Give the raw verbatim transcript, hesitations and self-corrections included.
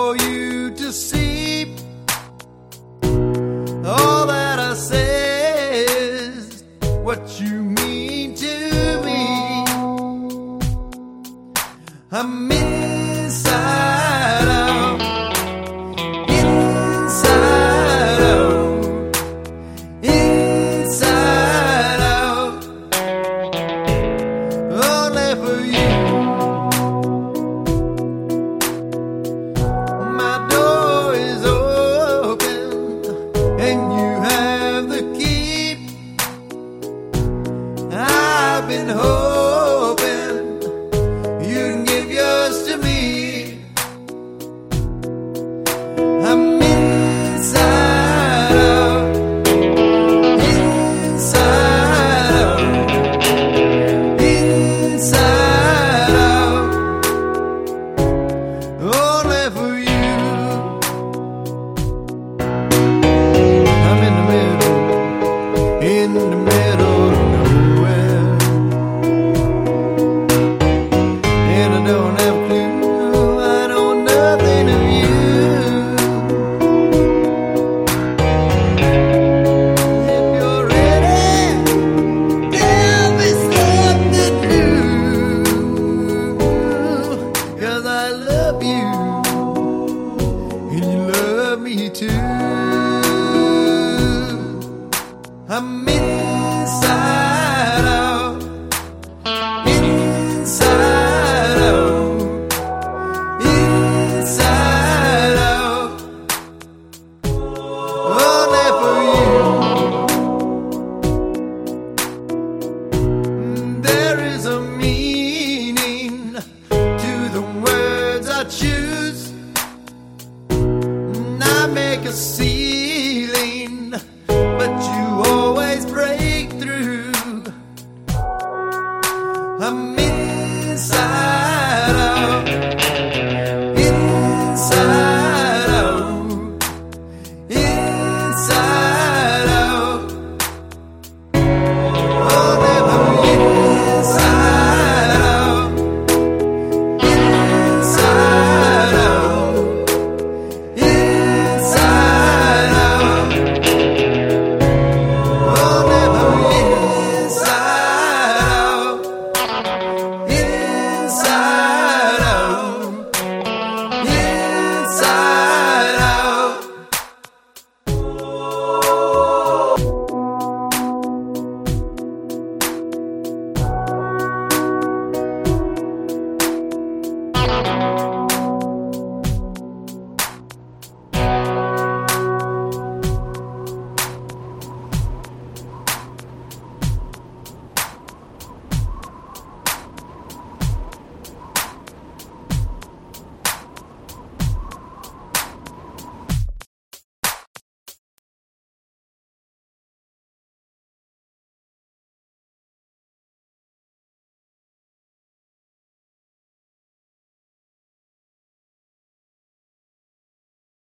for you to see. All that I say is what you mean to me. I'm inside out, inside out, inside out, only for you. My door is open and you have the key. I've been hoping you'd give yours to me. I'm inside out, inside out, inside out, only for you. I'm in the middle, in the middle of nowhere, and I don't have a clue, I know nothing of you. If you're ready, tell me something new, 'cause I love you, and you love me too. I'm inside out, inside out, inside out, only for you. There is a meaning to the words I choose, and I make a scene